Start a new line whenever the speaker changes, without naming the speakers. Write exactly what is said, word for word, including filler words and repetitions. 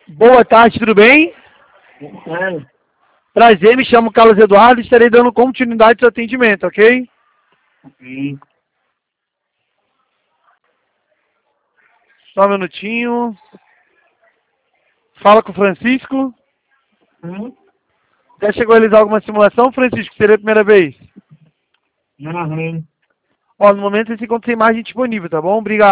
Boa tarde, tudo bem?
É.
Prazer, me chamo Carlos Eduardo e estarei dando continuidade ao atendimento, ok?
Ok.
Só um minutinho. Fala com o Francisco.
Hum?
Já chegou a realizar alguma simulação, Francisco? Seria a primeira vez?
Não, não.
Ó, no momento esse encontro tem imagem disponível, tá bom? Obrigado.